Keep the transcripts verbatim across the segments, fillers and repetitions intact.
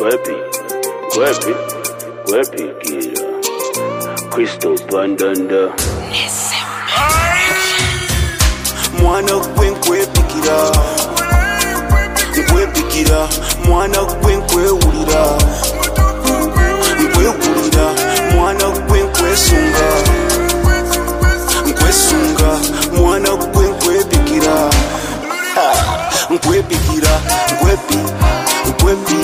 Kwepi, kwepi, kwepi kira. Crystal Bandanda. Mwana kwenkwe pikira, nkwe pikira. Mwana kwenkwe ulira, nkwe ulira. Mwana kwenkwe sunga, nkwe sunga. Mwana kwenkwe pikira, nkwe pikira. Nkwe pi, nkwe pi,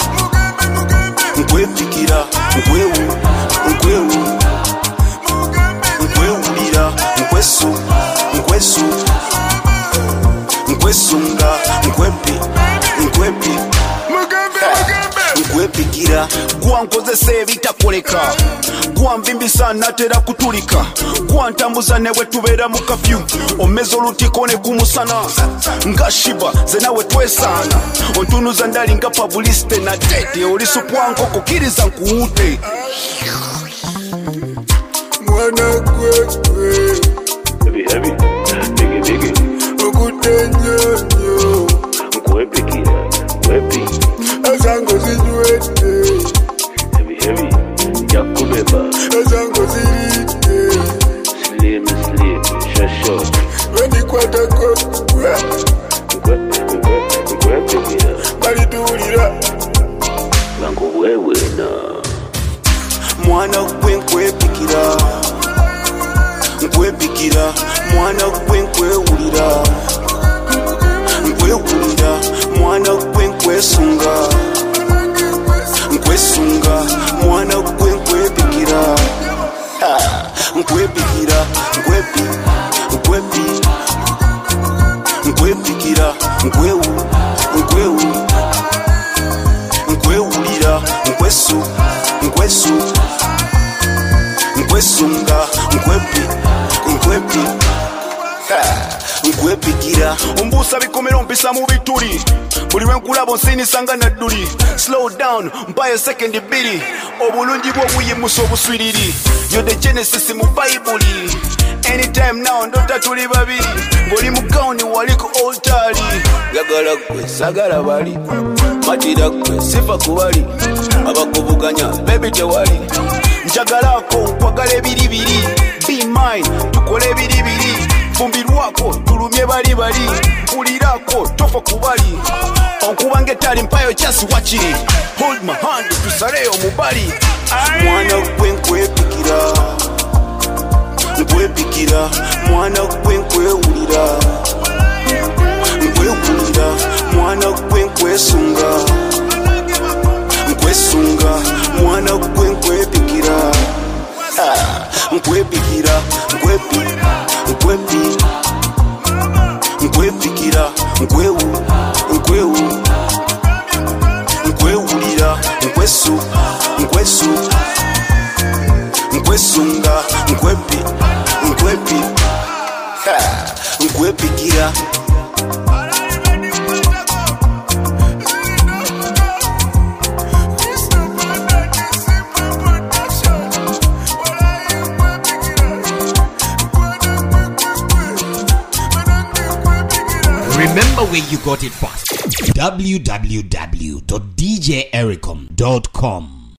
nkwe pikira. Nkwe u, nkwe u, nkwe ulira. Nkwe su, nkwe su. Nkwesunga, nkwepi, nkwepi, nkwepikira. Gwa nkozese ebitakoleka, gwa nvimbisa natera kutulika, gwa ntambuza newe tubeera mu kafyu, omeza olutiko ne kumusana nga shiba ze nawe twesaana, ontunuza ndali nga pabuliste na tete olisupwanko kukiriza nkuwute. Mwana kwekwe Heavy, heavy, diggy, diggy. Okutenyo Kwepi kira, kwepi. Azango zinywete Heavy, heavy, yakubeba. Azango zirite Slim, slim, short. Wendi kwata kwe Kwepi, kwepi, kwepi kira. Balitulira Lango wewe na. Mwana kwenkwe pikira, nkwe pikira. Mwana kwenkwe ulira, nkwe ulira. Mwana kwenkwe sunga, nkwe sunga. Mwana kwenkwe pikira, nkwe pikira. Nkwe pi, nkwe pi, nkwe pikira. Nkwe u, nkwe u, nkwe ulira. Nkwe su, nkwe su, nkwe sunga. Nkwe pi, nkwe pi, nkwepikira. Ombuusa bikomero mpisa mu bituli, buli lwenkulaba onsinisanga nadduli. Slow down mpayo sekendi bbiri, obulungi bw'obuyimusa obuswiriri. You're the Genesis mu Bayibuli. Anytime now ndota tuli babiri, ng'oli mu gawuni wali ku oltari. Yagala gwe sagala bali, matira gwe sifa ku bali, abakubuganya baby tewali. Njagalako nkwagala ebiribiri, be mine tukole ebiribiri. Fumbirwako tulumye bali bali, mpulirako tofa kubali. Onkubange tali mpayo just watch it. Hold my hand tusaleyo mubali. Mwana kwenkwe pikira, nkwe pikira. Mwana kwenkwe ulira, nkwe ulira. Mwana kwenkwe sunga, nkwe sunga. Mwana kwenkwe pikira, nkwe pikira. Nkwe pi, nkwe pi, nkwe pikira. Nkwe u, nkwe u, nkwe ulira. Nkwe su, nkwe su, nkwe sunga. Nkwe pi, nkwe pi, nkwe pikira. Remember where you got it first. w w w dot d j ericom dot com